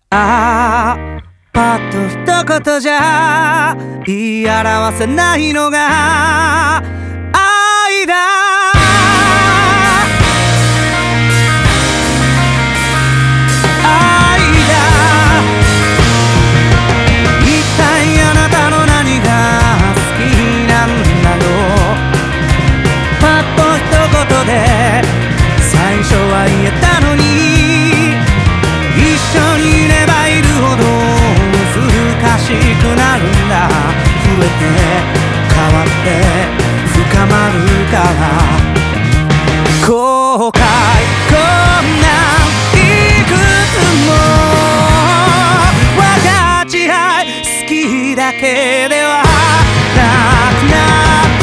パッと一言じゃ言い表せないのが愛だ。愛だ。一体あなたの何が好きなんだろう。パッと一言で最初は言えたのに、一緒にいればいるほど難しくなるんだ。増えて変わって深まるから。後悔こんなんいくつも分かち合い、好きだけではなくなって、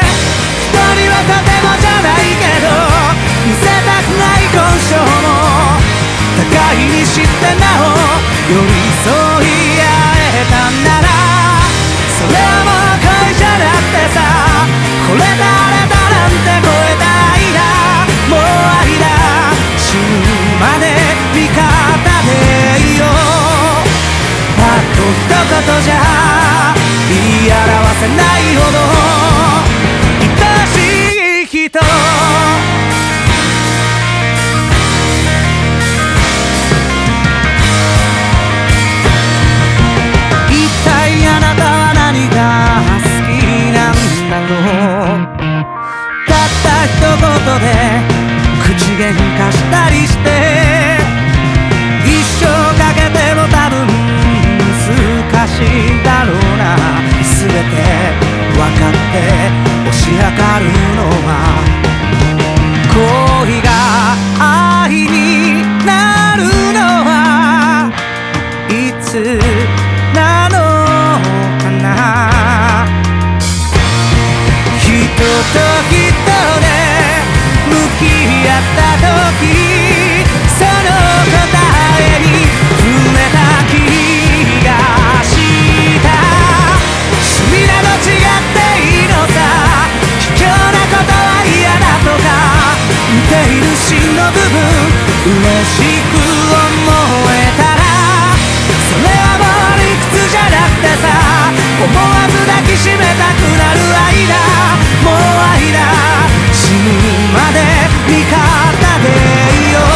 人にはとてもじゃないけど見せたくない今生も互いに知ってなお寄り添い合えたんなら、それはもう恋じゃなくてさ、これだあれだなんて超えた愛だ。もう愛だ。死ぬまで味方でいよう。パッと一言じゃ言い表せないほど愛しい人。一言で口喧嘩したりして、一生かけても多分難しいだろうな。全て分かって推し量るのは、恋が愛になるのはいつなのかな。人と人向き合った時、その答えに触れた気がした。趣味など違っていいのさ。卑怯なことは嫌だとか似ている芯の部分嬉しく思えたら、それはもう理屈じゃなくてさ、思わず抱きしめたくなる愛だ。もう愛だ。死ぬまで味方でいよ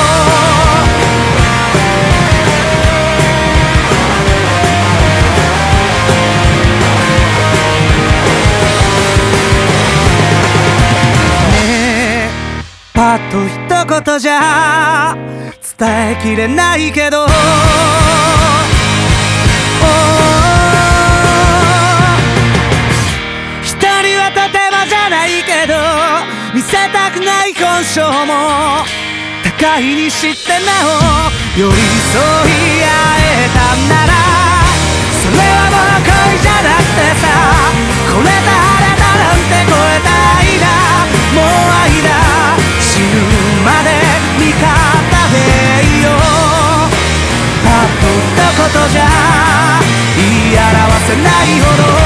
う。ねえ、パッと一言じゃ伝えきれないけど、人にはとてもじゃないけど見せたくない本性も互いに知ってなお寄り添い合えたんなら、それはもう恋じゃなくてさ、これだあれだなんて超えた愛だ。もう愛だ。死ぬまで味方でいよう。パッと一言じゃ言い表せないほど